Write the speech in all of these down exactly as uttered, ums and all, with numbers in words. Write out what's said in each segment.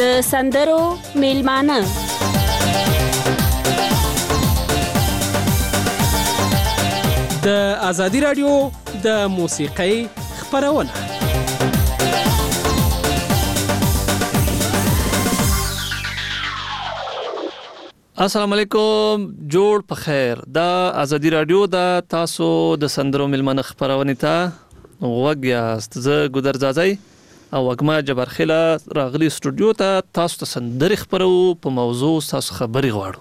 د سندرو میلمانه د ازادي رادیو د موسیقۍ خپرونه. السلام علیکم، جوړ په خیر. دا ازادي رادیو د تاسو د سندرو میلمانه خپرونه ته غوږ یاست. زه ګودر زازای او وګما جبرخیله راغلی سټوډیو ته تاسو ته سندرې خپرو په موضوع تاسو خبري غواړو.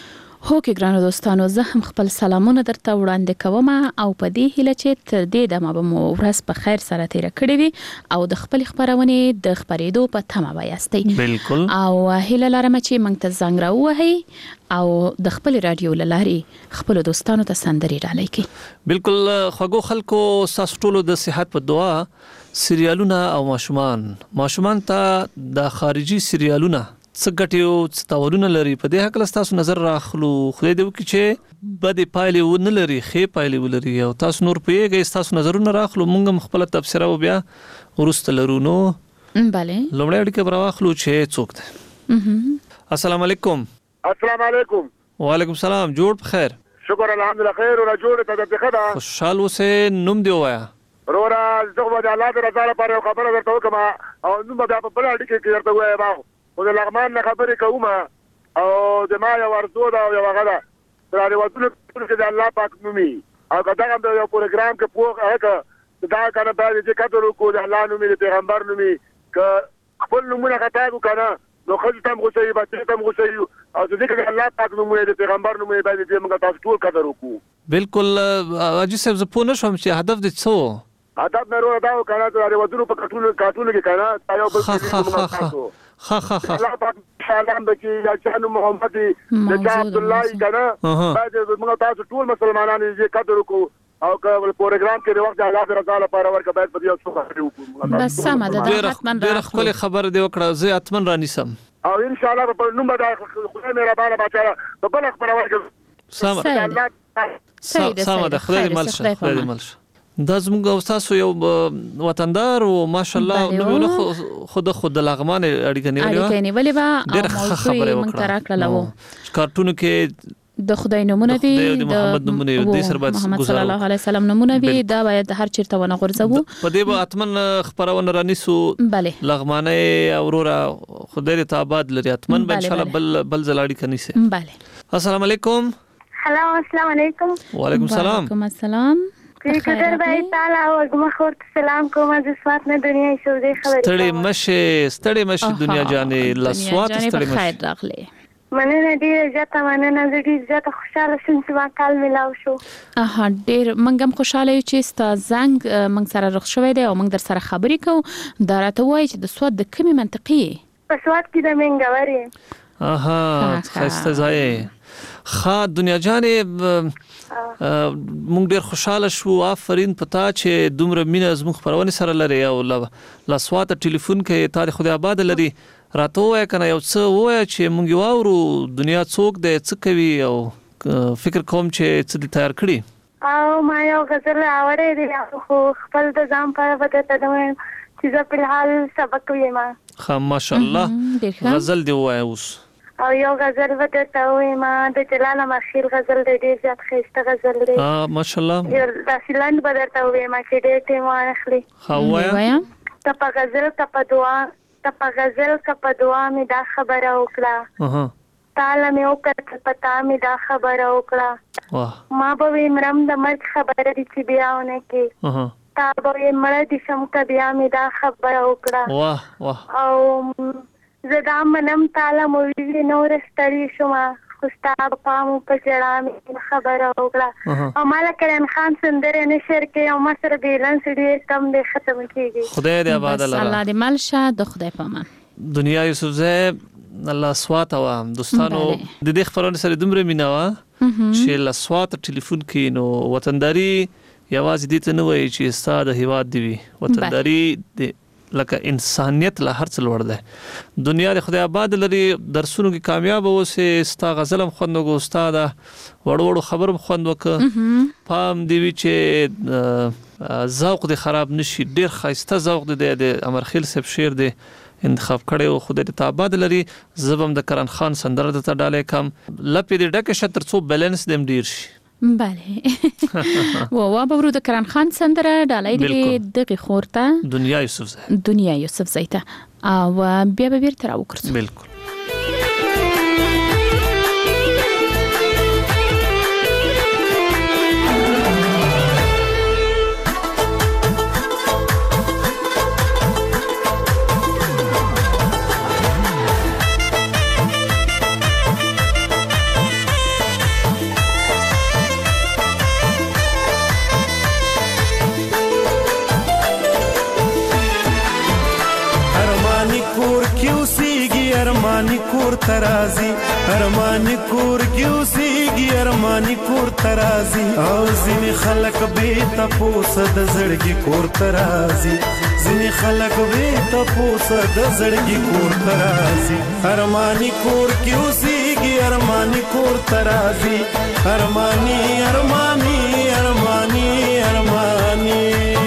هو کې ګرانو دوستانو، زه هم خپل سلامونه درته وړاندې کوم او په دې هیله چې تر دې دمه به مو ورځ په خیر سره تیر کړی وي او د خپل خبرونه د خبرېدو په تمه وایستئ. بالکل. او هیله لرم چې موږ ته زنګ راووهئ او د خپل رادیو لارې خپل دوستانو ته سندرې ډالۍ کړئ. بالکل. خوږو خلکو تاسو ټول د صحت په دعا. سریالونه او ماشومان ماشومان ته د خارجي سریالونه څه ګټي او څه تاوانونه لري، په دې حق له تاسو نظر راخلو. خدای دې وکړي چې بدې پایلې ونه لري، ښې پایلې ولري او تاسو نور پوهیږئ. تاسو نظرونه راخلو، موږ هم خپله تبصره او بیا وروسته لرو. نو بله لومړی اړیکه به راواخلو چې څوک دی. السلام علیکم. السلام علیکم. وعلیکم السلام. جوړ په خیر؟ شکر الحمدلله خیر. ولا جوړ ته د ښه ده. خوشحال اوسې. نوم دی ووایه. وروره زه خو د الله د رضا لپاره یو خبره درته وکړم او نوم به بیا په بله اړیکه کې درته ووایم. خو د لغمان نه خبرې کوم او د ما یو ارزو ده او یو هغه ده د راډیواتونو کې د الله پاک نومي او که دغه د یو پروګرام کې پوه هغه که دا که نه باید چې قدر وکړو د الله نومي د پیغمبر نومي که خپل نومونه خطا کړو که نه نو ښځې ته هم غوسه وي، بچې ته هم غوسه وي او چې ځکه د الله پاک نومونه د پیغمبر نومونه باید چې موږ تاسو ټول قدر وکړو. بالکل. حاجي صاحب زه پوه نه شوم چې هدف دې څه و؟ هدف مې وروره دا و که نه د راډیواتونو په کارټونو کې که نه دا یو بل څه ها ها ها الله پاک سلام بچي یا چانو محمد د عبد الله کنه باید موږ تاسو ټول مسلمانانو یې قدر وکړو او که پروګرام کې د وخت د الله رضا لپاره ورکه باید په دې څه خبرې وکړو. بس سمه ده. دا حتما ډېر خپل خبر دی وکړه، زه حتما رانیسم او ان شاء الله په نوم به خدای مهربانه بچا په بل خبره ورکړو. سمه سمه ده. خدای دې مل شه. خدای دې مل شه. دا زموږ او تاسو یو وطندار او ماشاءالله نو خود خود د لغمان اړیکه نیولې اړیکه نیولې و او موضوع موږ تر کړل و کارټونو کې د خدای نمونه وي، د محمد نمونه وي، د سربات محمد صلی الله علیه وسلم نمونه وي. دا باید هر چیرته ونه غورځو. په دې به اتمن خبرونه رانیسو. بله لغمانه اورورا خدای دې تاباد لري. اتمن به ان شاء الله بل بل زلاړي کني سي. بله. السلام علیکم. هلو السلام علیکم. وعلیکم السلام. وعلیکم السلام. قدر باید تعالی او مخور سلام کوم از سوات نه دنیا سعودي خبرې. ستړي مشه ستړي مشه دنیا جانې لسوات ستړي مشه. خیر راغلی. مننه ډیره زیاته مننه. زه ډیره زیاته خوشاله شوم چې ما کال ملاو شو. اها ډیر منګم خوشاله یو چې ستا زنګ منګ سره رخ شوی دی او منګ در سره خبرې کوو. دا راته وایي چې د سوات د کومې منطقې؟ په سوات کې د منګورې. اها خسته ځای. خا دنیا جانې مونږ ډیر خوشاله شو. آفرین پتا چې دومره مینه زموږ خبرونه سره لري او لسوات ټلیفون کې تا د خدای آباد لري. راته وای کنه یو څه وای چې مونږ واورو دنیا څوک دی څه کوي او فکر کوم چې څه دې تیار کړی. او ما یو غزل اورې دی خو خپل د ځان په وته ته وایم چې زه په حال سبق وایم. خا ماشاءالله غزل دی وای اوس. او یو غزل ودته وایم د جلال مخیل غزل دی ډیر زیات ښایسته غزل دی. ها ماشاءالله. یو داسلند بدرته وایم چې ډیر ټیم واخلي. ها وایم ته په غزل ته په دعا ته په غزل ته په دعا مې دا خبره وکړه. اها تعالی مې وکړه پتا مې دا خبره وکړه. واه ما به مرم د مرګ خبره دي چې بیاونه کې. اها تا به مړ دي شم ک بیا مې دا خبره وکړه. واه واه. او زه دا منم تعالی مې نور ستړي شوم خو ستا په پام په جړا مې خبره وکړه. او مالا کریم خان سندره نشر کې او ما سره بیلانس ډېر کم دی ختم کیږي. خدای دې آباد لره. الله دې مل شه د خدای په امان. دنیا یوسف زه الله سوات او دوستانو د دې خبرونه سره دومره مینا وا چې لسوات ټلیفون کې نو وطنداري یوازې دې ته نه وایي چې ستاسو هیواد دی وي. وطنداري د لکه انسانیت له هر څه لوړ دی. دنیا د خدای آباد لري. درسونو کې کامیاب اوسې. ستا غزلم خوند وکړو، ستا د وړو وړو خبرم خوند وکړه. پام دی وي چې ذوق دې خراب نشي. ډیر ښایسته ذوق دی د امرخیل صاحب شعر دی. انتخاب کړی او خدای دې ته آباد لري. زبم د کرن خان سندره د ته ډالې کم لپې دې ډکه شتر څو بیلنس دیم ډیر شي. بله و وا بورو د کرن خان سندره ډالۍ دې دغه خورته دنیا یوسف زئی دنیا یوسف زئی ته او بیا به بیرته راوکړو. بالکل. ارمانی کور ترازی ارمانی کور کیوسیږي ارمانی کور ترازی او ځینې خلک به تاسو د زړګي کور ترازی ځینې خلک به تاسو د زړګي کور ترازی ارمانی کور کیوسیږي ارمانی کور ترازی ارمانی ارمانی ارمانی ارمانی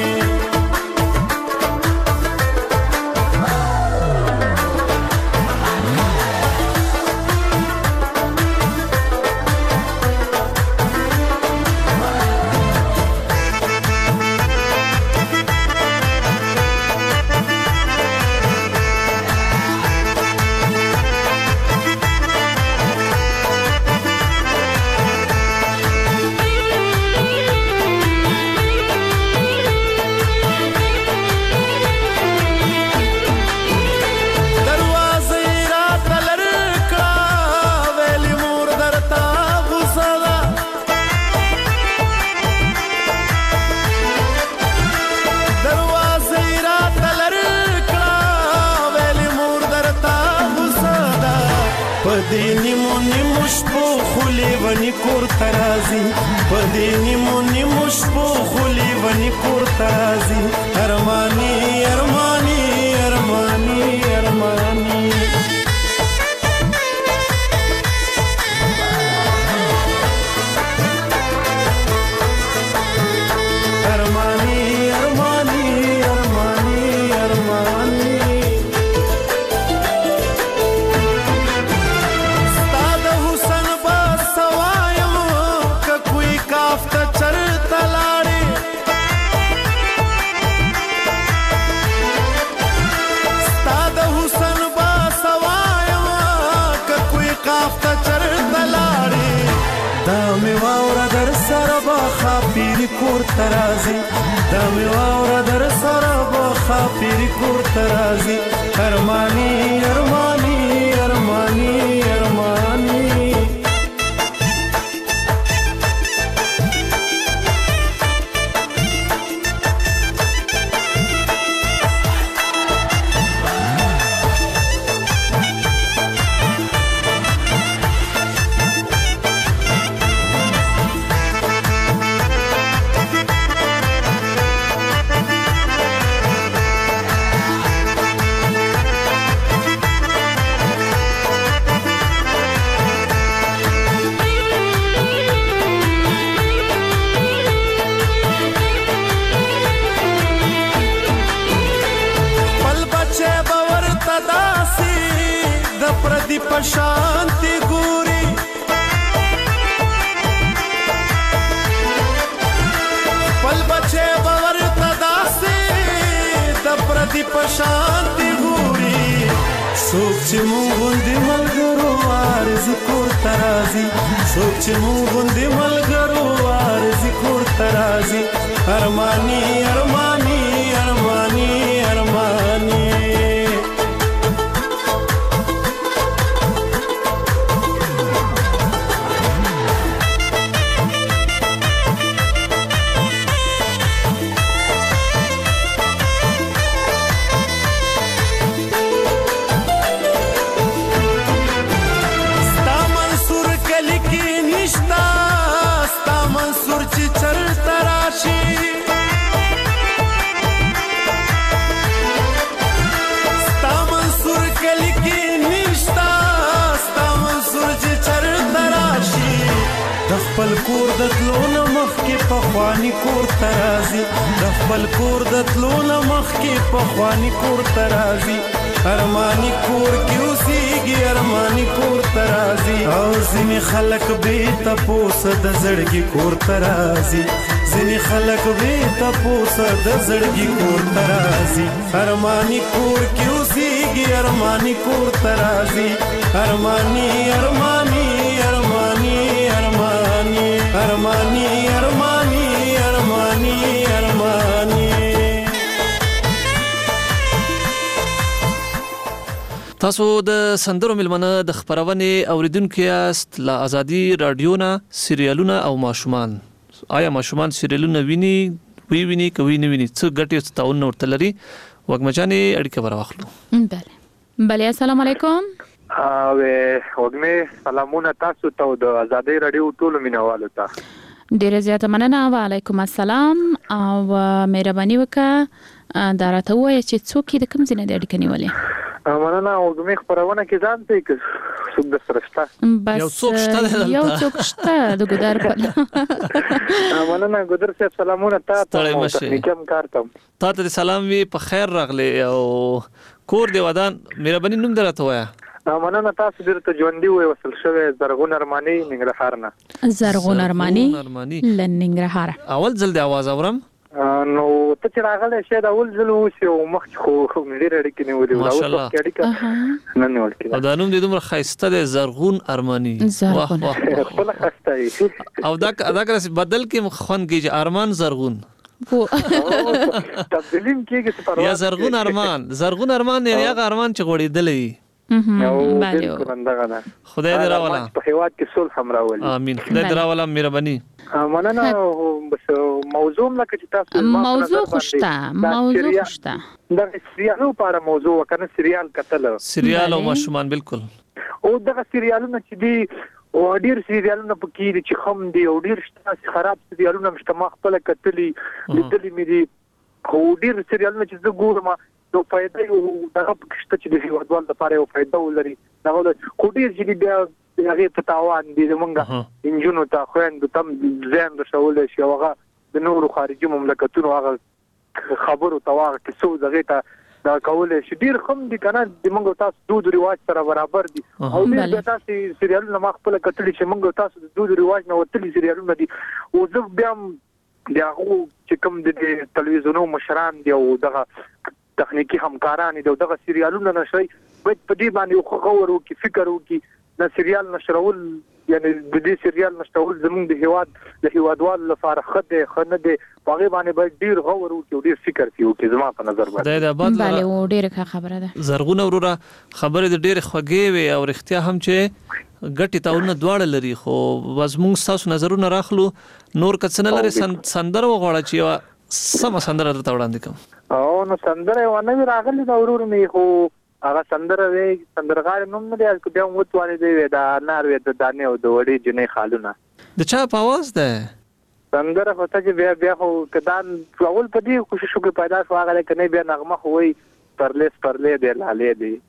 پدینی مونی مشپو خلی ونی کور ترازی پدینی مونی مشپو خلی ونی کور ترازی ارمانی ارمانی ارمانی ارمانی کور ترازی دا می واورا در سره بخا پیری کور ترازی ارمانی ارمانی ارمانی ارمانی پشانتی ګوري پل بچه باور تداسي د پردي پشانتی ګوري سوچ چې مونږ دې ملګرو ارزي کور ترازي سوچ چې مونږ دې ملګرو ارزي کور ترازي ارمانی ارمانی ارمانی ارمانی خپل کور د تلونه مخ کې پخوانی کور ترازی د خپل کور د تلونه مخ کې پخوانی کور ترازی ارمانی کور کې اوسېږي ارمانی کور ته راځي او ځینې خلک بې تپوسه د زړګي کور ته راځي ځینې خلک بې تپوسه د زړګي کور ته راځي ارمانی کور کې اوسېږي ارمانی کور ته راځي ارمانی ارمانی ارمانی ارمانی ارمانی ارمانی ارمانی ارمانی تاسو د سندرو ملمنه د خبرونې اوریدونکو یاست له ازادي رادیو نه سریالونه او ماشومان آیا ماشومان سریالونه ویني وی ویني کوي نه ویني څه ګټي ستاون ورته لري وګمجانې اړیکه ورواخلو بله بله السلام علیکم او وګمه سلامونه تاسو ته د ازادي رادیو ټول مینوالو ته ډیره زیاته مننه وعلیکم السلام او مهرباني وکړه دا راته وایي چې څوک د کوم ځای نه د اړیکې نیولې مننه وګمه خبرونه کې ځان ته کې څوک د سرشته بس یو څوک شته یو څوک شته د ګدار په مننه ګدر صاحب سلامونه تاسو ته نکم کارتم تا ته سلام وی په خیر راغلی او کور دی ودان مهرباني نوم درته وایا مننه تاسو درته ژوندۍ وي وصل شوی زرغون ارمانی ننګرهار نه زرغون ارمانی لننګرهار اول ځل د आवाज اورم نو ته چې راغلی شه دا اول ځل وسی او مخ خو مې ډېر اړیکې نیولې ما شاء الله اړیکه نه نیول کېده او دا نوم دې دومره ښایسته دی زرغون ارمانی واه واه خپل خسته او دا دا کله بدل کې خوان کېږي ارمان زرغون تبدیلیم کېږي یا زرغون ارمان زرغون ارمان یعنی هغه ارمان چې غوړېدلی بله خدای دې راولا په هیواد کې صلح هم راولي امين خدای دې راولا مهرباني مننه بس موضوع لکه چې تاسو موضوع خوشته موضوع خوشته دا سریالو لپاره موضوع وکنه سریال کتل سریال او ماشومان بالکل او دغه سریالونه چې دي او ډیر سریالونه پکې دي چې خم دي او ډیر شته خراب سریالونه مشتمه خپل کتلی لیدلې مې دي خو ډیر سریالونه چې زه ګورم نو فائدہ یو دغه پکشته چې د هیوادوال لپاره یو فائدہ ولري دا ول خو ډیر چې بیا هغه ته تاوان دي زمونږه انجنونو ته خويند تم زین رسول شي هغه د نورو خارجي مملکتونو هغه خبرو تواغ کې سو دغه ته دا کول شي ډیر خم دي کنه د موږ تاسو دود رواج سره برابر دي او دې تاسو سریالونه ما خپل کتل چې موږ تاسو د دود رواج نه وتلي سریالونه دي او زه بیا بیا چې کوم د تلویزیونو مشران دی او دغه تخنیکی همکاران دي دغه سریالونه نشي باید په دې باندې خو غور وکي فکر وکي دا سریال نشرول یعنی د دې سریال نشرول زموږ د هیواد د هیوادوال لپاره خده خنه دي هغه باندې باید ډیر غور وکي ډیر فکر وکي زما په نظر باندې دا بعد بله و ډیر خبره ده زرغون وروره خبره د ډیر خوږې وي او اختیا هم چې ګټي تاونه دواړه لري خو واز موږ تاسو نظرونه راخلو نور کڅنه لري سندره وغواړه چې سم سندره درته وړاندې کوم او نو سندره ونه راغلی دا ورور مې خو هغه سندره وی سندرغار نوم نه دی چې بیا وټوالې دی دا نار وی د دانه او د وړي جنې خالونه د چا په आवाज ده سندره خو ته بیا بیا خو کدان اول په دې کوشش وکړ پیدا شو هغه کنه بیا نغمه خو وی پرلیس پرلې دی لاله دی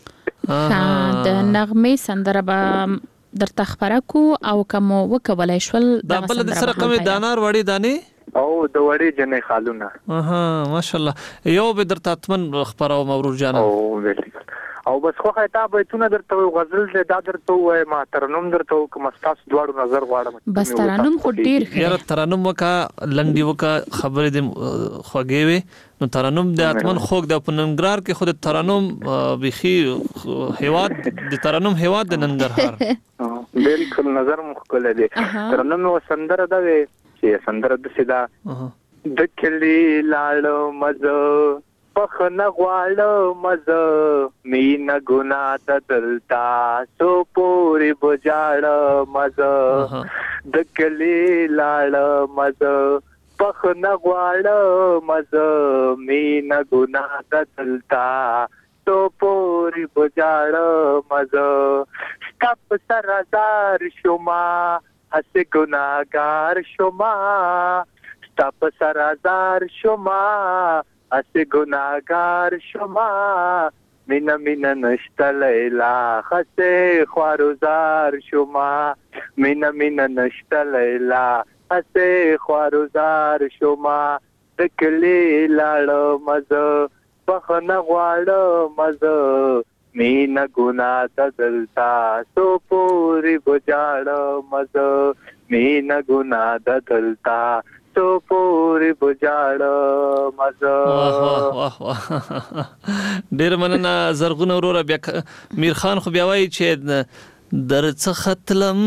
د نغمه سندره به در تخبره کو او کوم وکولای شول دا بل د سره کوم دانار وړي دانه او د وړي جنې خالونه اها ماشاءالله یو به درته اتمن خبرو مبرور جانا او او بس خو خطاب ایتونه درته غزل دې دا درته وای ما ترنم درته کوم تاسو دواړو نظر غواړم بس ترنم خو ډیر یاره ترنم وکا لنډي وکا خبرې دې خوږې وي نو ترنم د اتمن خوګ د پننګرار کې خود ترنم بيخي هیواد د ترنم هیواد د ننګرهار بالکل نظر مخکله دي ترنم وسندره دا وي چې سندره د سیدا د کلی لاړو مزه پخنه غواړو مزه مینا ګنا د دلتا سو پوری بجاړو مزه د کلی لاړو مزه پخنه غواړو مزه مینا ګنا د دلتا سو پوری بجاړو مزه سکپ سرزار شوما هسه گناهگار شما ستاپ سرازار شما هسه گناهگار شما مینا مینا نشتا لیلا خسه خواروزار شما مینا مینا نشتا لیلا خسه خواروزار شما دکلی لاړو مزه بخنه غواړم زه مینا ګناه د دلتا سو پوری بجاړم زه مینا ګناه د دلتا سو پوری بجاړم زه. واه واه واه واه ډیر مننه زرغون وروره. بیا میر خان خو بیا وایي چې درڅ ختلم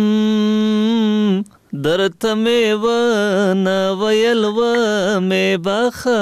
درته مې ونه ویل ومې بخه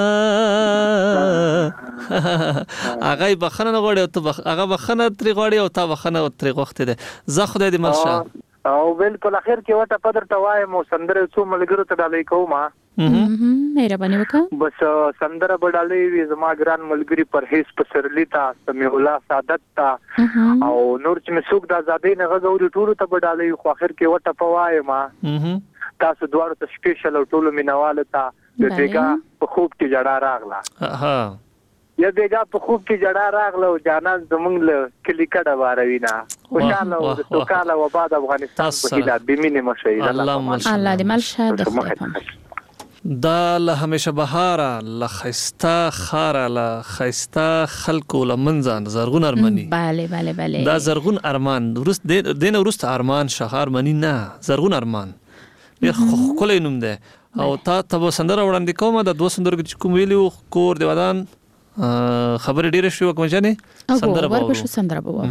هغه یې بخښنه نه غواړي او ته هغه بخښنه ترې غواړي او تا بخښنه ترې غوښتې ده. زه خدای دې مل شه. او بالکل اخر کې وټه پدر ته وایم او سندره څو ملګرو ته ډالۍ کوم. مهرباني وکړه. بس سندره به ډالۍ وي زما ګران ملګري پرهیز پسرلی ته، سمیع الله سعادت ته او نور چې مې څوک د ازادۍ نه غږ اوري ټولو ته به ډالۍ خو اخر کې وټه په وایم تاسو دواړو ته سپیشل او ټولو مینوالو ته د بیګا په خوب کې جړا راغله یا بیګا په خوب کې جړا راغله او جانان زمونږ له کلی کډه واروي نه خوشاله او سوکاله و بعد افغانستان په هیله بمینه مشه. الله دې مل شه د خدای دا له همیشه بهاره له خیستا خاره له خیستا خلکو له منځان زرغون ارمنی. بله بله بله دا زرغون ارمان ورست دین ورست ارمان شهر منی نه زرغون ارمان ډیر خولای نوم ده. او تا ته سندره وړاندې کوم د دوه سندرو چې کوم ویلو کور دی ودان خبر ډیره شو کوم ځنه سندره به شو سندره به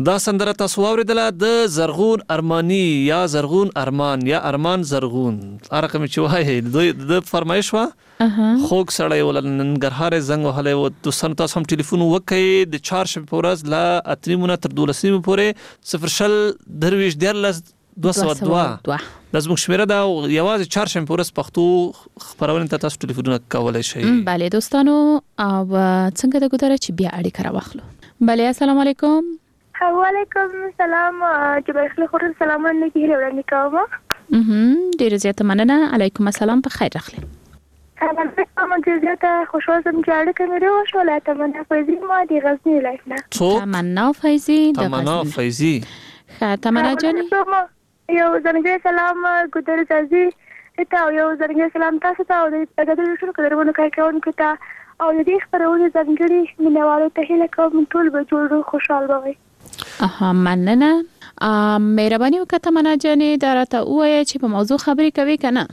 دا سندره تاسو واوریدله د زرغون ارمانی یا زرغون ارمان یا ارمان زرغون ارقم چې وایي دوی د فرمایش وا خوږ سړی ول ننګرهار زنګ وهلی و دوستانو تاسو هم ټلیفون وکړئ د چهارشنبې په ورځ له اته نیمو نه تر دولس نیمو پورې صفر شل درویشت دیارلس دوه سوه دوه دا زموږ شمېره ده او یوازې چهارشنبې په ورځ پښتو خپرونې ته تاسو ټلیفونونه کولی شئ. بله دوستانو او څنګه د ګودره چې بیا اړیکه راواخلو. بله السلام علیکم. وعلیکم السلام. جبرخ له خور سلامونه کې هیله وړاندې کوم. ډیره زیاته مننه. علیکم السلام په خیر راغلی. السلام ډیره زیاته خوشحال سم چې اړیکه مې وشوله. تمنا فیضی ما دی غزنی لایف نه. تمنا فیضی د تمنا فیضی. ښه تمنا جانې یو ځانګړی سلام ګودر زازي ته او یو ځانګړی سلام تاسو ته او د پدې شروع کړو کار کوونکو ته او د دې خبرونه ځانګړي مینوالو ته هیله کوم ټول به جوړ خوشاله وي. اها مننه. مهرباني وکړه تمنا جانې دا راته ووایه چې په موضوع خبرې کوي که نه؟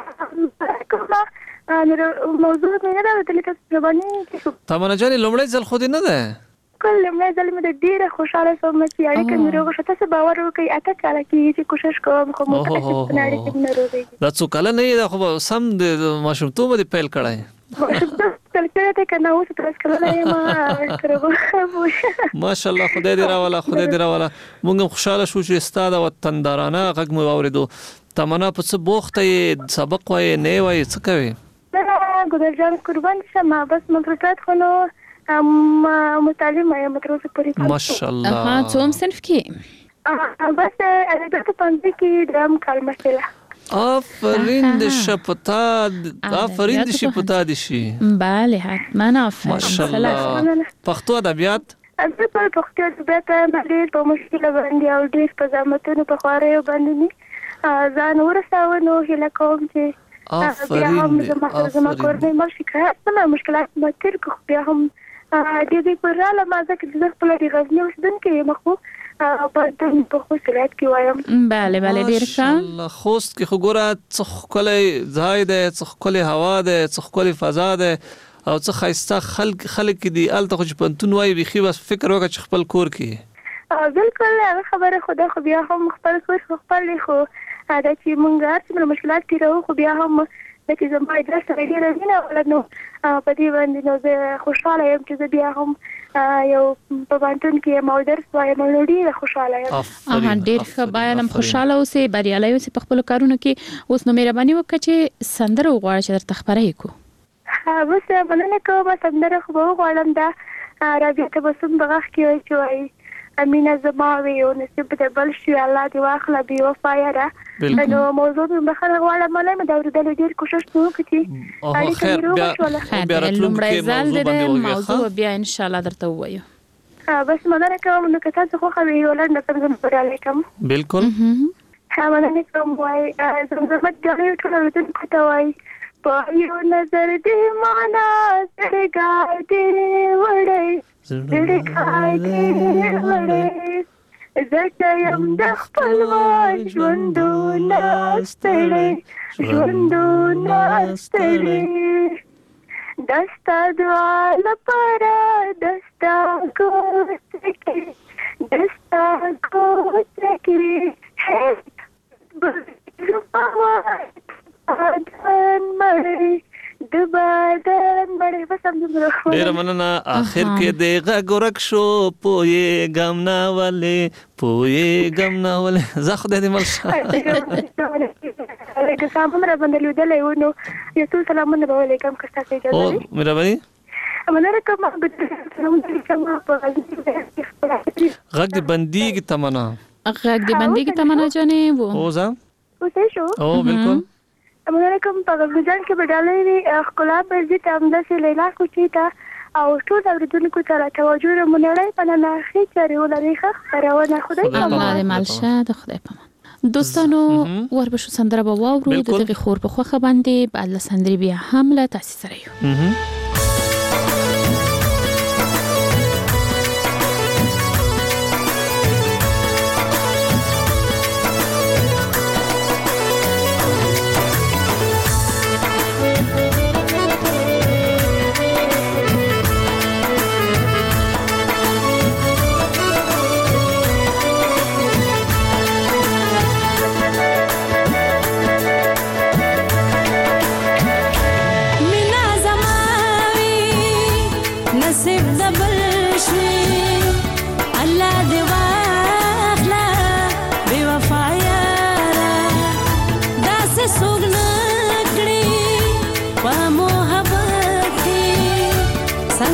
موضوع مې نه ده ورتلې تاسو مهرباني. تمنا جانې لومړی ځل خو دې نه ده؟ کله لومړی ځل مې د ډېره خوشحاله شوم چې اړیکه مې روغه تاسو باور وکړئ اته کاله کېږي چې کوشش کوم خو مو کله چې په اړیکه مې نه روغېږي. دا څو کاله نه دا خو سم د ماشومتوب دې پیل کړی. ماشاءالله خدای دې راوله خدای دې راوله. موږ هم خوشحاله شو چې ستا د وطندارانه غږ مو واورېدو. تمنا په څه بوخته یې سبق وایې نه وایې څه کوې؟ ګودر جان قربان شم بس مدرسات خو نو متعلمه یم مدرسه پوری. ماشاءالله. څوم صنف کې؟ بس ادبیات پوهنځي کې دریم کال محصله. آفرین د شپتا آفرین د شپتا دي شي. بله حتما آفرین. ماشاءالله. پښتو ادبیات زه په پښتو ادبیات باندې په مشکله باندې او ډېر په زحمتونو په خواریو باندې ځان ورساوه نو هیله کوم چې آفرین دې زما کورنۍ مل شکایت نه مشکلات ما تیر کو بیا هم دې دې پر راله ما ځکه چې خپل د غزنی اوسیدونکې یم خو په دې په خوست ولایت کې وایم. بله بله ډېر ښه. ماشاءالله. خوست کې خو ګوره څه ښکلی ځای دی څه ښکلې هوا دی څه ښکلې فضا دی او څه ښایسته خلک خلک دي. هلته خو چې پوهنتون وایي بیخي بس فکر وکړه چې خپل کور کې. بالکل هغه خبره خو ده خو بیا هم خپل کور خو خپل دی خو دا چې مونږ هر څومره مشکلات تېروو خو بیا هم دا چې زما ادرس سره ډېره مینه وله نو په دې باندې نو زه خوشحاله یم چې زه بیا هم یو په پوهنتون کې یم او درس وایم نو ډېره خوشحاله یم. ډېر ښه باید هم خوشحاله اوسې بریالی اوسې په خپلو کارونو کې. اوس نو مهرباني وکړه چې سندره وغواړه چې درته خپره یې کړو. بس مننه کوم سندره خو به وغواړم دا رابعه تبسم په غږ کې وایي چې وایي امینه زما وي او نصیب دې بل شي الله دې واخله بې وفایه ده. نو موضوع مې بخښنه غواړم مننه مې د اورېدلو ډېر کوشش مې وکړ چې اړیکه مې روغه شوله. لومړی ځل دی موضوع بیا انشاءالله درته ووایو. بس مننه کوم نو که تاسو خوښه وي یو لنډ نظم زه بریالی کوم. بالکل. مننه کوم وایي زمزمه ډالۍ ټول اورېدونکو ته وایي په یو نظر دې مانا زړګی دې وړی زړګی دې وړی زه چې یم د خپلوان ژوندونه ستړی ژوندونه ستړي د ستا دعا لپاره د ستا کوڅه کې د ستا کوڅه کې ډېره مننه. آخر کې د غږ ورک شو پوهېږم نه ولې پوهېږم نه ولې زه خدای دې مل شه. که سامون را باندې لیدلی و نو یو څو سلامونه به ولیکم که ستاسو اجازه وي. مهرباني. مننه کوم غږ دې بندېږي تمنا. غږ دې بندېږي تمنا جانې و اوزه اوسې شو. او بالکل. مننه کوم په غوږجان کې به ډالۍ وي ښکلا پر ضد همداسې لیلا کوچي ته او ټول اورېدونکو ته را توجه را منړی په ننه ښې چارې ولرئ ښه خپرونه خدای الله دې مل شه د خدای په امان. دوستانو وربشو سندره به واورو د دغې خور په خوښه باندې بعد له سندرې بیا هم له تاسې سره یو.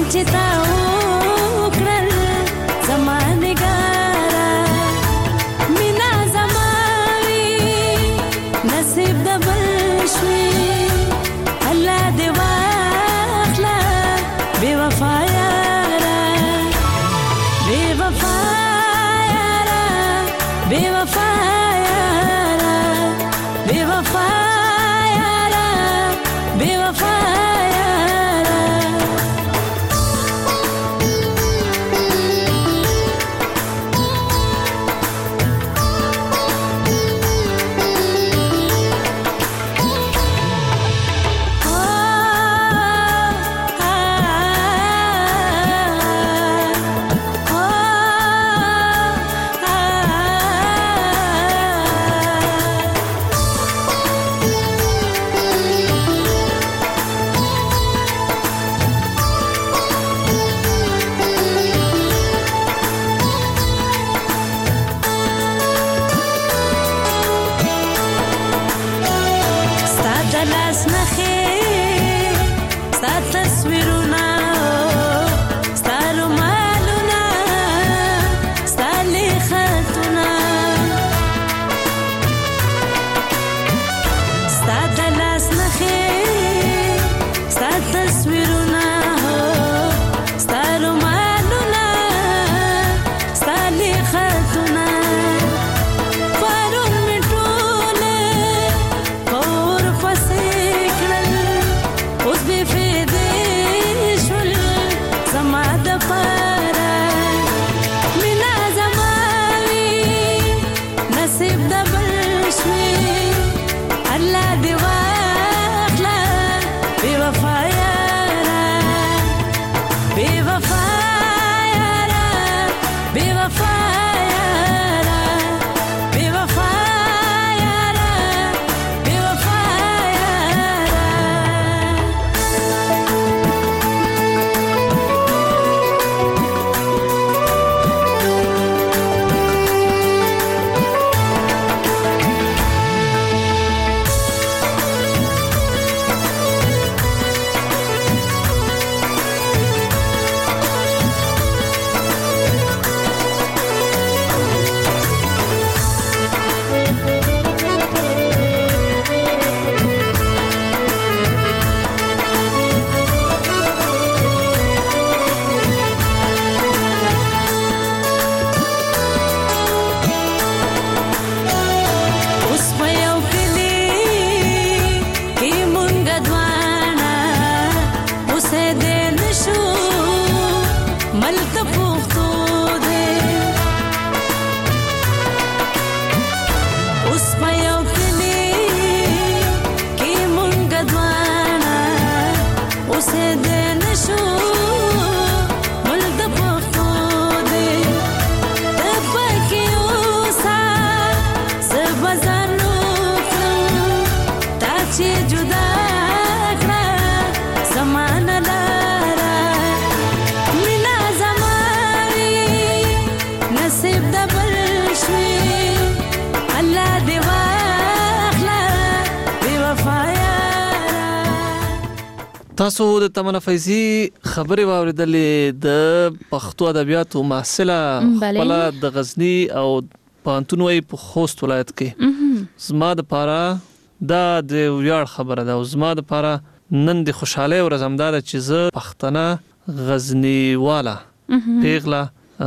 تاسو د تمنا فیضی خبرې واوریدلې د پښتو ادبیاتو محصله خپل د غزنی او پانتون وای په خوست ولایت کې زما د پاره دا د ویاړ خبره ده او زما د پاره نن د خوشاله او رزمدار چې زه پښتنه غزنی والا پیغلا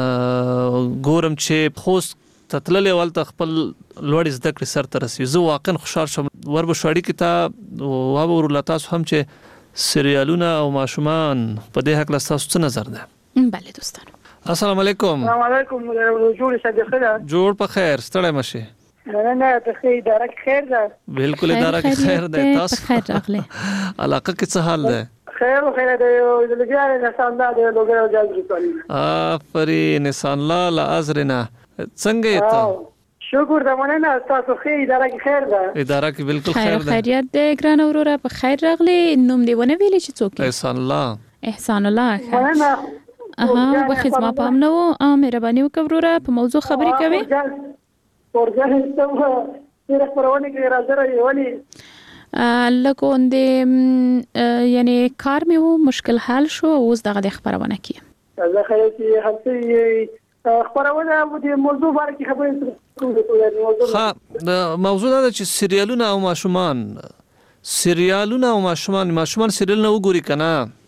ګورم چې خوست تتللې ولته خپل لوړ زده کړې سر ته رسي زه واقعا خوشاله شم وربه شوړی کتاب او ور تاسو هم چې سریالونه او ماشومان په دې حق له تاسو څه نظر ده؟ بله دوستانو السلام علیکم. السلام علیکم. جوړ شه د خیر. جوړ په خیر ستړی مشه. نه نه ته خیر اداره خیر ده. بالکل اداره کې خیر ده تاسو. خیر راغله. علاقه کې څه حال ده؟ خیر خیر ده یو د لګیا نسان ده د لوګر او جاز کوي. آفرین نسان لا لا ازرنا څنګه ته؟ شکر د مونږ نه تاسو خیر اداره کې خیر ده. اداره کې بالکل خیر ده. خیریت ده ګران اورورا په خیر راغله نوم دی ونه ویلې چې څوک؟ احسان الله. احسان الله. مونږ اها وخت ما پام نو مهرباني وکړه په موضوع خبرې کوي. ورځه هیڅ څه پرونه کې راځره یولي لکه اندې یعنی کار مې وو مشکل حل شو اوس دغه د خبرونه کې زه خیال چې هڅه خبرونه د موضوع باره کې خبرې ها موضوع دا چې سریالونه او ماشومان سریالونه او ماشومان ماشومان سریال نه وګوري کنه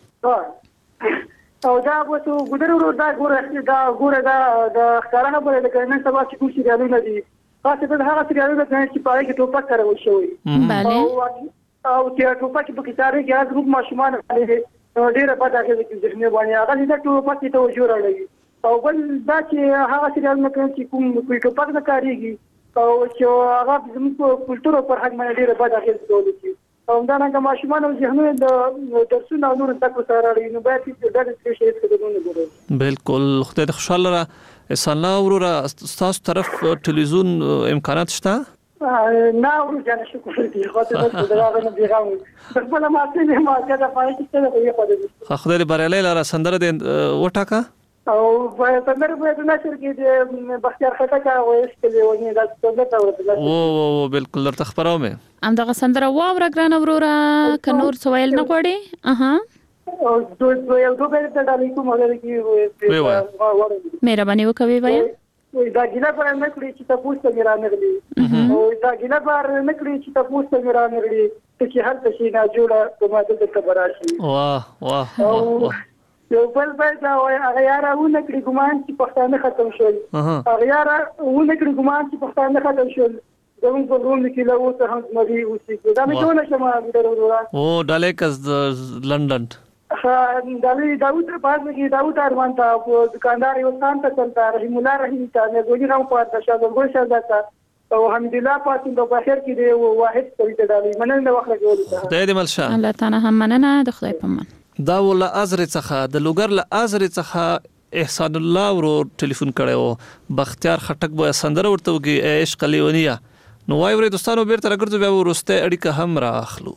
او دا وته ګورو دا ګوره دا ګوره دا د ښکارا خبره ده کنه سبا چې کوم سریالونه دي خاصه د هغه سریالونه چې پاره کې ټوپک کارول شوی bale او چې ټوپک په کې تاري کې هغه ګروپ ماشومان باندې ډیره پاتې کې د ذهني باندې هغه د ټوپک ته توجه راوړي او بل دا چې هغه سریالونه چې کوم کوم ټوپک نه کاریږي او چې هغه زموږ کلتور پر حق باندې ډیره پاتې کې کوي او دا نه ماشومان او ذهنونه د درسونه او نور تاسو سره اړین نو باید چې دا څه شي څه کوونه ګورو بالکل خدای خوشاله را احسان الله ورور تاسو طرف ټلویزیون امکانات شته نه ورو جان شکر دې خاطر د دغه نه بیغام خپل ما څه ما کده پای چې څه کوي په دې خدای باري لاره سندره دې وټاکا او په سندره په نشر کې د بختیار خټک او اسکلې ونی دا څه ته ورته او او بالکل درته خبرو مې ام دغه سندره واور ګران وروره ک نور سوال نه کوړي اها او دوی دوی یو دوه ته ډالې کوم هغه کې وای مهرباني وکوي وای دا ګیلا پر نه کړی چې تاسو ته میرا نغلی او دا ګیلا پر نه کړی چې تاسو ته میرا نغلی چې هر څه نه جوړه کومه د خبره شي واه واه یو بل بل دا وای هغه یاره و نه کړی ګمان چې پښتانه ختم شول هغه یاره و نه کړی ګمان چې پښتانه ختم شول زمون په روم کې له اوسه هم مری اوسې دا مې څونه شمه ډیرورا او ډالېکس لندن ها دالي داوود په کې داوود ارمان ته دکاندار یو ستان ته چلتا رحیم الله رحیم ته نه ګونی راو پات شاده ګل شاده تا او حمدالله پاتې د بخیر کې دی واحد کوي ته دالي مننه د وخت جوړ خدای دې ملشه الله تعالی هم مننه د خدای په من دا ول ازر څخه د لوګر ل ازر څخه احسان الله ورو ټلیفون کړو بختیار خټک به سندره ورته وګي عشق لیونیا نو وای ورې دوستانو بیرته راګرځو بیا ورسته اړیکه هم راخلو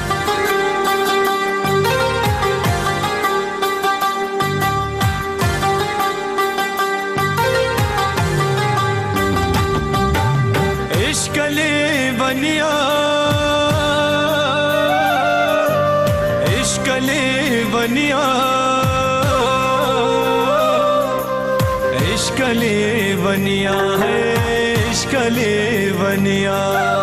بنیا عشق لے بنیا عشق لے بنیا ہے عشق لے بنیا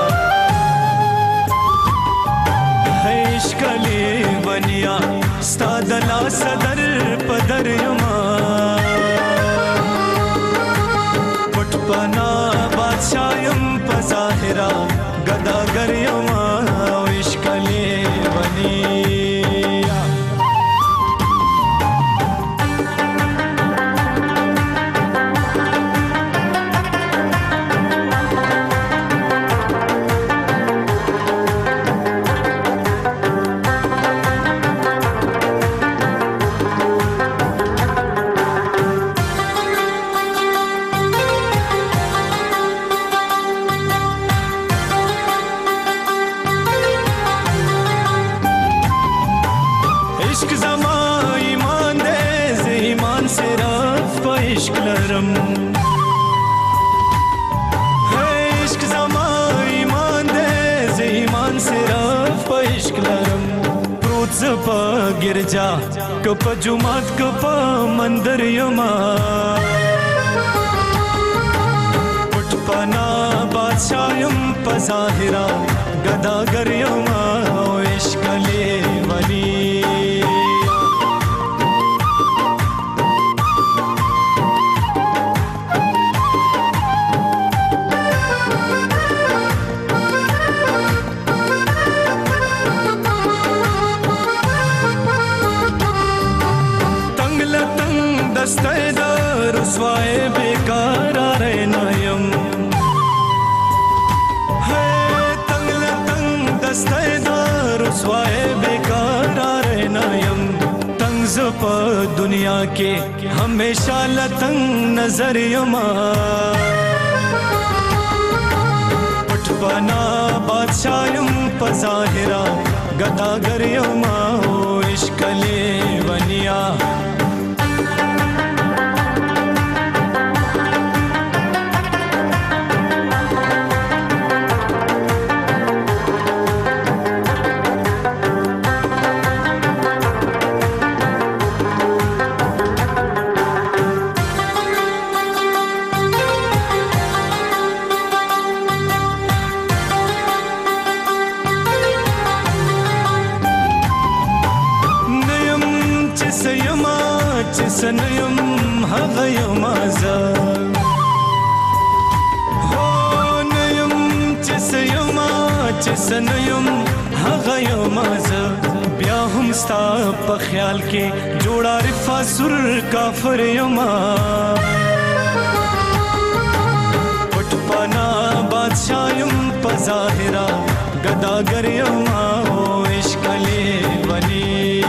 ہے عشق لے بنیا ستادلا صدر پدر یما پټ پنا بادشاہم ظاهرا گدا گریما عشق لے بنیا गिरजा कप जुमात कप मंदिर यमा पुटपना बादशाहम पजाहिरा गदागर यमा इश्क ले बनी रसवाए बेकार रहनायम है तंग तंग दस्तेदार रसवाए बेकार रहनायम तंग ज़प दुनिया के हमेशा लतंग नजर यमा पटपना बादशाहम पजाहिरा गदागर यमा इश्क ले बनिया سنیم هغه یم زه هو نیم چې سیم چې سنیم هغه یم زه بیا هم ستا په خیال کې جوړ عارف سر کافر یم پټ پنا بادشاہ یم په ظاهرا گداگر یم او عشق لیونی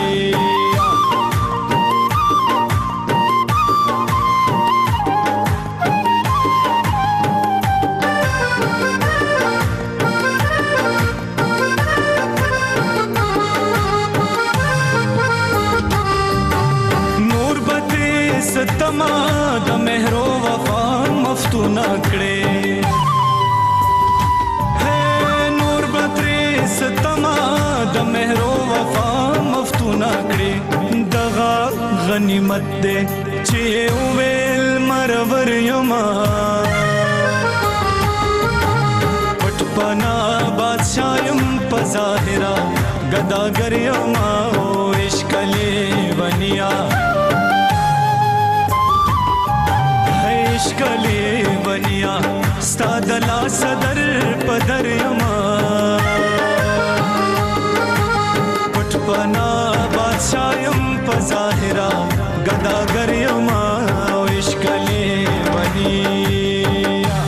ستما د مهر او وفا مفتون کړي ہے نور بدرې ستما د مهر او وفا مفتون کړي دغه غنیمت دې چې ویل مرور یما پټ پنا بادشاہ یم په ظاهرا گداگر یما او عشق لیونیا عشقلی ونیا ستا دلا صدر پدر یما پټ پنا بادشاہ یم په ظاهرا گداگر یما او عشقلی ونیا.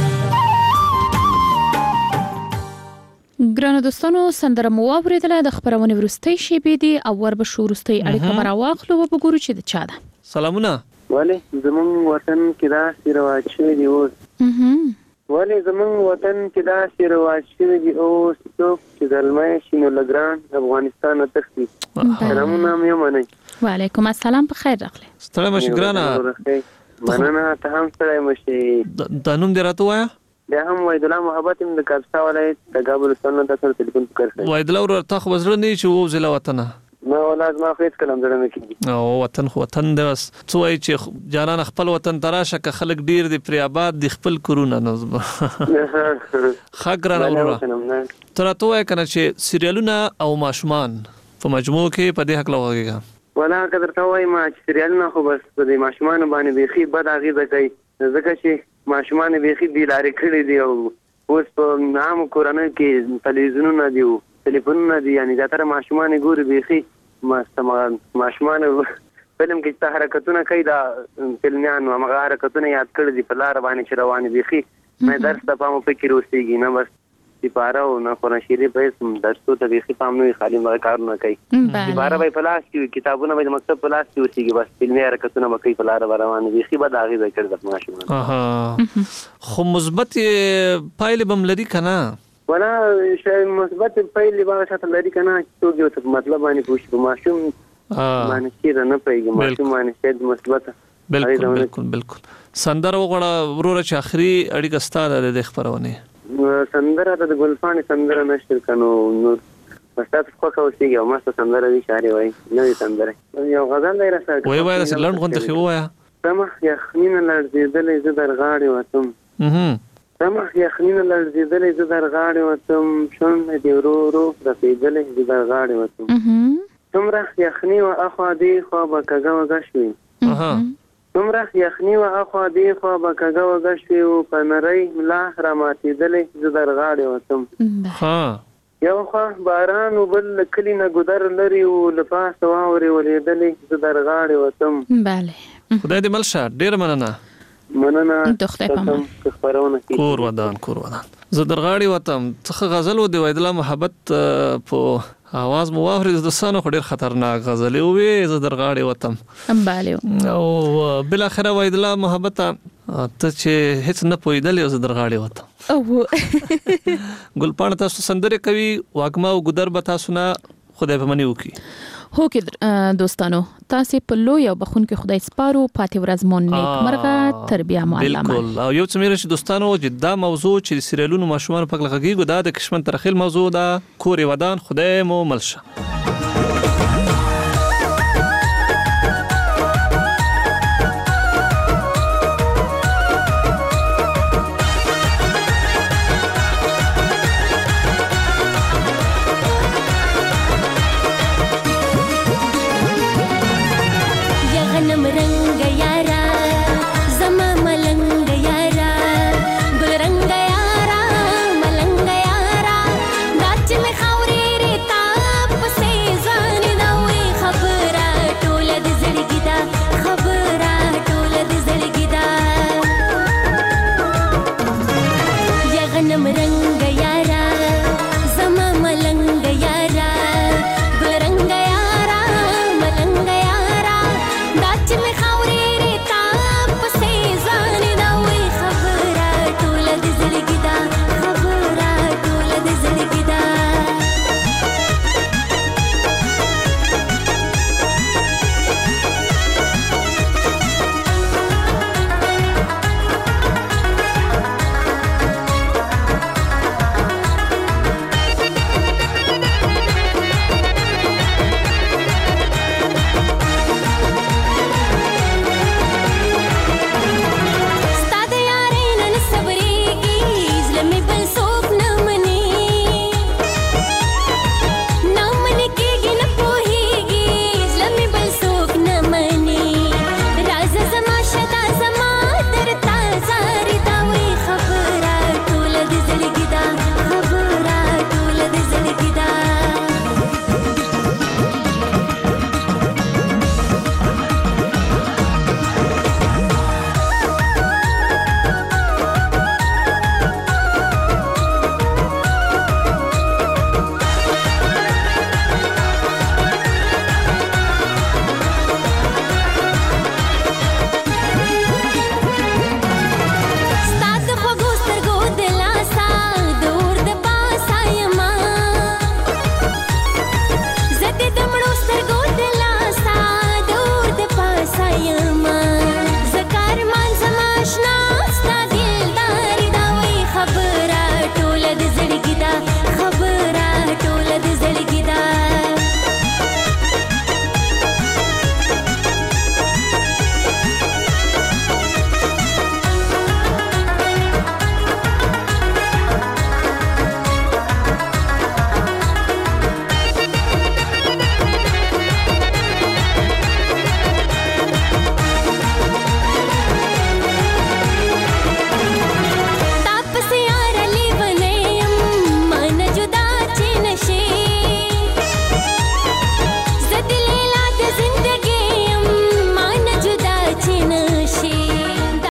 ګرانو دوستانو سندره مو واوریدله د خبرونه ورستۍ شیبې دي او وربشو ورستۍ اړیکه مراواخلو او وګورو چې د چا ده. سلامونه. ولی زمون وطن کې دا سیرواج شوی دی اوس ولی زمون وطن کې دا سیرواج شوی دی اوس څوک چې دلمای شینو لګران افغانستان تختی. سلامونه مې منئ. وعلیکم السلام په خیر راغلی. ستړی مشه ګرانه. مننه ته هم ستړی مشه. دا نوم دې راته وایا؟ بیا هم وحید الله محبت هم د کاپسا ولایت د کابل ستانه تاسو ټلیفون وکړ. وحید الله ور ته خو زړه نه چې وو ځله وطن ما ولاد ما خو هیڅ کلم ځړه نه کیږي او وطن خو وطن دی بس څو ای چې جانان خپل وطن تراشه ک خلک ډیر دی پر آباد دی خپل کورونه نظم خګران اورا تر ته وای کنه چې سریالونه او ماشومان په مجموع کې په دې حق لوګیږي ولا قدر ته وای ما چې سریالونه خو بس په دې ماشومان باندې بيخي بد اغیزه کوي ځکه چې ماشومان بيخي دی لارې کړې دی او اوس په نام کورونه کې تلویزیونونه دی ټلیفونونه دي یعنی زیاتره ماشومان ګوري بيخي ماشومان فلم کې ته حرکتونه کوي دا فلمیانو هغه حرکتونه یاد کړی دي په لار باندې چې روان بيخي مې درس ته پام فکر اوسېږي نه بس سپاره او نه قرآن شریف به درسو ته بيخي پام نه خالي مګر کارونه کوي سپاره به پلاس کې کتابونه به مکتب پلاس کې اوسېږي بس فلمي حرکتونه به کوي په لار روان بيخي به داغي ذکر د ماشومان اها خو مثبت پایله بم لري کنه ولا شی مثبت پایلې به شاته لري کنه چې یو څه مطلب باندې پوښتنه په ماشوم باندې چې نه پیږي ماشوم باندې څه مثبت بالکل بالکل بالکل سندره وغړه ورور چې اخري اړیکه ستاره د خبرونه سندره د ګلفان سندره نشته کنو نو مستات خو کوي او مست سندره وی شاري وای نو سندره یو غزل دی راځي وای وای د لړن غونډه خو وایا سمه یخنین لړزیدلې ز درغاړي وتم اها سمه یخنین لړزیدلې ز درغاړي وتم شون دې ورو ورو رسیدلې ز درغاړي وتم څومره یخنی او اخوا دی خو بکګه وګشوي اها څومره یخنی او اخوا دی خو بکګه وګشوي او پنري ملا راماتیدلې ز درغاړي وتم ها یو خو باران وبل کلی نه ګدر لري او لپاس واوري ولېدلې ز درغاړي وتم bale خدای دې ملشه ډیر مننه مننه دخته پام خبرونه کور ودان کور ودان زه درغاړي وتم څخه غزل و دی وایدله محبت په आवाज مو واوري د سانو ډیر خطرناک غزل وي زه درغاړي وتم bale او بل اخره وایدله محبت ته چې هیڅ نه پویدل زه درغاړي وتم او ګلپان تاسو سندره کوي واګما او ګدر به تاسو نه خدای په منی وکي هو کې دوستانو تاسو په لوی او بخون کې خدای سپارو پاتې ورځ مون نیک مرغه تربیه معلمه بالکل او یو څه مې راشي دوستانو چې دا موضوع چې سریالونو ماشومان په لغږیږي دا د کشمن ترخیل موضوع دا کوري ودان خدای مو ملشه